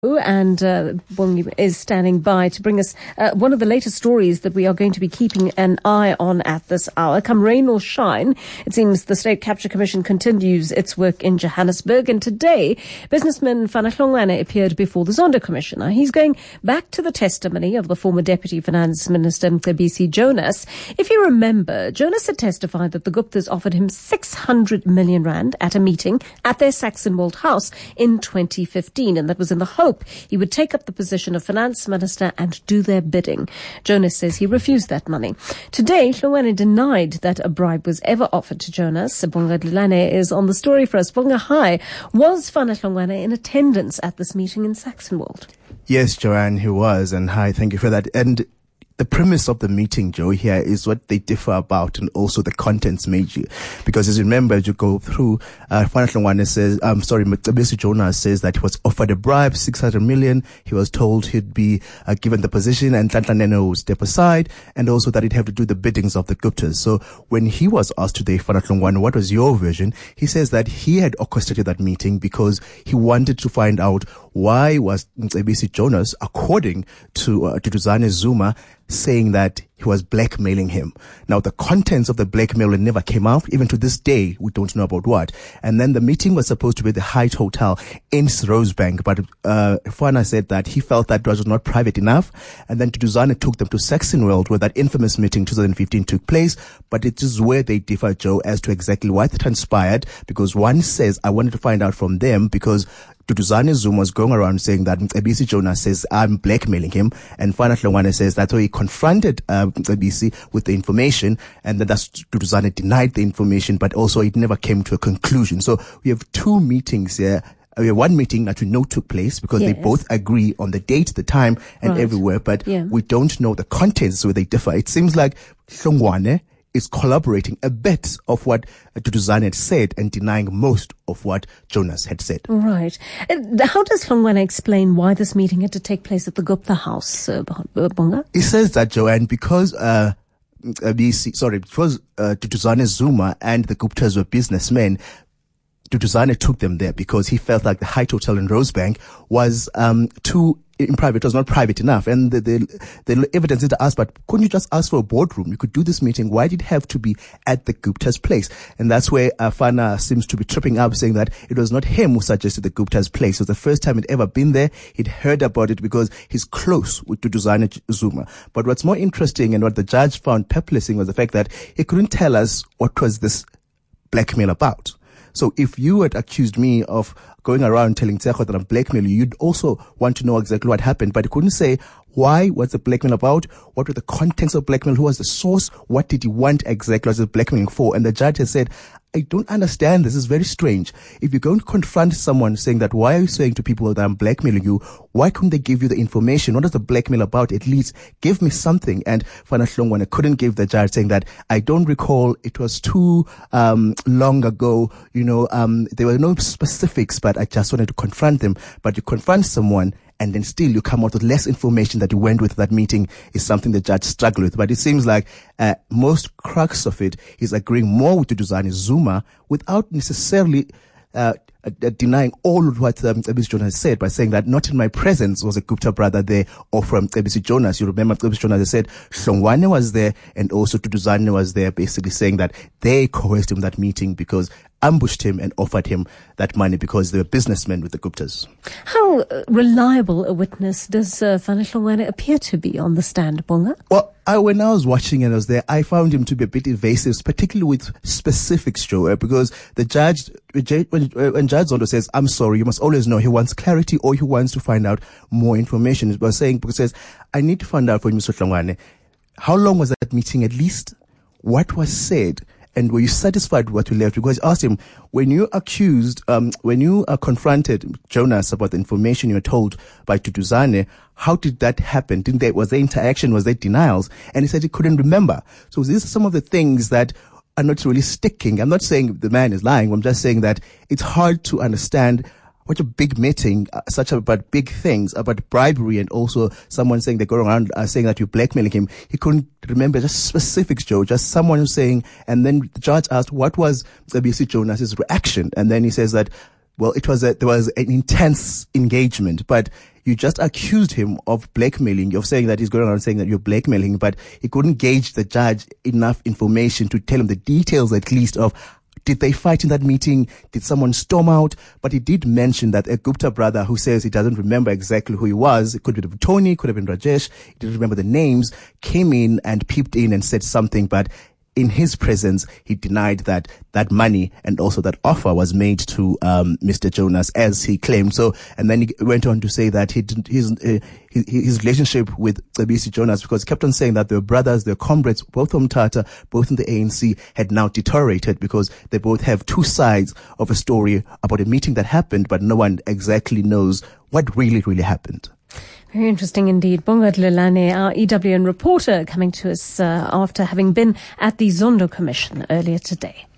And Bongi is standing by to bring us one of the latest stories that we are going to be keeping an eye on at this hour. Come rain or shine, it seems the State Capture Commission continues its work in Johannesburg. And today, businessman Fana Hlongwane appeared before the Zondo Commissioner. He's going back to the testimony of the former Deputy Finance Minister Mcebisi Jonas. If you remember, Jonas had testified that the Guptas offered him 600 million rand at a meeting at their Saxonwold house in 2015, and that was in the hope he would take up the position of finance minister and do their bidding. Jonas says he refused that money. Today, Hlongwane denied that a bribe was ever offered to Jonas. Bonga Dlilane is on the story for us. Bonga, hi. Was Fana Hlongwane in attendance at this meeting in Saxonwold? Yes, Joanne, he was. And hi, thank you for that. And the premise of the meeting, Joe, here is what they differ about and also the contents major. Because as you remember, as you go through, Fana Hlongwane says, Mcebisi Jonas says that he was offered a bribe, 600 million. He was told he'd be given the position and Nhlanhla Nene would step aside, and also that he'd have to do the biddings of the Guptas. So when he was asked today, Fana Hlongwane, what was your version? He says that he had orchestrated that meeting because he wanted to find out why was Mcebisi Jonas, according to Duduzane Zuma, saying that he was blackmailing him. Now, the contents of the blackmail never came out. Even to this day, we don't know about what. And then the meeting was supposed to be at the Hyatt Hotel in Rosebank, but Fana said that he felt that was not private enough. And then Duduzane took them to Saxonwold, where that infamous meeting 2015 took place. But it is where they differ, Joe, as to exactly what transpired, because one says, I wanted to find out from them because Duduzane Zuma was going around saying that Mcebisi Jonas says, I'm blackmailing him. And Fana Hlongwane says that's why he confronted Mcebisi with the information, and then that's Duduzane denied the information, but also it never came to a conclusion. So we have two meetings here. We have one meeting that we know took place because they both agree on the date, the time, and everywhere, but we don't know the contents where they differ. It seems like Hlongwane is collaborating a bit of what Duduzane had said and denying most of what Jonas had said. Right. How does Hlongwane explain why this meeting had to take place at the Gupta house, Bonga? He says that, Joanne, because Duduzane Zuma and the Guptas were businessmen, Duduzane took them there because he felt like the Hyatt Hotel in Rosebank was too in private. It was not private enough. And the evidence is asked, but couldn't you just ask for a boardroom? You could do this meeting. Why did it have to be at the Gupta's place? And that's where Fana seems to be tripping up, saying that it was not him who suggested the Gupta's place. It was the first time he'd ever been there. He'd heard about it because he's close with Duduzane Zuma. But what's more interesting and what the judge found perplexing was the fact that he couldn't tell us what was this blackmail about. So if you had accused me of going around telling Tsecho that I'm blackmailing you, you'd also want to know exactly what happened. But he couldn't say why was the blackmail about, what were the contents of blackmail, who was the source, what did he want exactly, what was the blackmailing for. And the judge has said, I don't understand. This is very strange. If you're going to confront someone saying that, why are you saying to people that I'm blackmailing you? Why couldn't they give you the information? What is the blackmail about? At least give me something. And Fana Hlongwane couldn't give the judge, saying that I don't recall. It was too long ago. There were no specifics, but I just wanted to confront them. But you confront someone and then still you come out with less information that you went with that meeting is something the judge struggled with. But it seems like most crux of it is agreeing more with Duduzane Zuma without necessarily denying all of what Mcebisi Jonas said by saying that not in my presence was a Gupta brother there or from Mcebisi Jonas. You remember Mcebisi Jonas said Hlongwane was there and also Duduzane was there, basically saying that they coerced him that meeting because ambushed him and offered him that money because they were businessmen with the Guptas. How reliable a witness does Fana Hlongwane appear to be on the stand, Bonga? Well, when I was watching and I was there, I found him to be a bit evasive, particularly with specifics, Joe, because the judge, when Judge Zondo says, I'm sorry, you must always know he wants clarity or he wants to find out more information. He was saying, because he says, I need to find out from Mr. Hlongwane, how long was that meeting at least? What was said? And were you satisfied with what you left? Because I asked him, when you confronted Jonas about the information you were told by Duduzane, how did that happen? Was there interaction? Was there denials? And he said he couldn't remember. So these are some of the things that are not really sticking. I'm not saying the man is lying. I'm just saying that it's hard to understand what a big meeting, about big things, about bribery, and also someone saying they go around saying that you're blackmailing him. He couldn't remember just specifics, Joe, just someone who's saying, and then the judge asked, what was Mcebisi Jonas's reaction? And then he says that, well, there was an intense engagement, but you just accused him of blackmailing, of saying that he's going around saying that you're blackmailing, but he couldn't gauge the judge enough information to tell him the details at least of, did they fight in that meeting? Did someone storm out? But he did mention that a Gupta brother who says he doesn't remember exactly who he was, it could have been Tony, could have been Rajesh, he didn't remember the names, came in and peeped in and said something, but in his presence, he denied that that money and also that offer was made to Mr. Jonas, as he claimed. So, and then he went on to say that his relationship with Cebisi Jonas, because he kept on saying that they were brothers, they were comrades, both from Tata, both in the ANC, had now deteriorated because they both have two sides of a story about a meeting that happened, but no one exactly knows what really happened. Very interesting indeed. Bonga Dlelane, our EWN reporter, coming to us after having been at the Zondo Commission earlier today.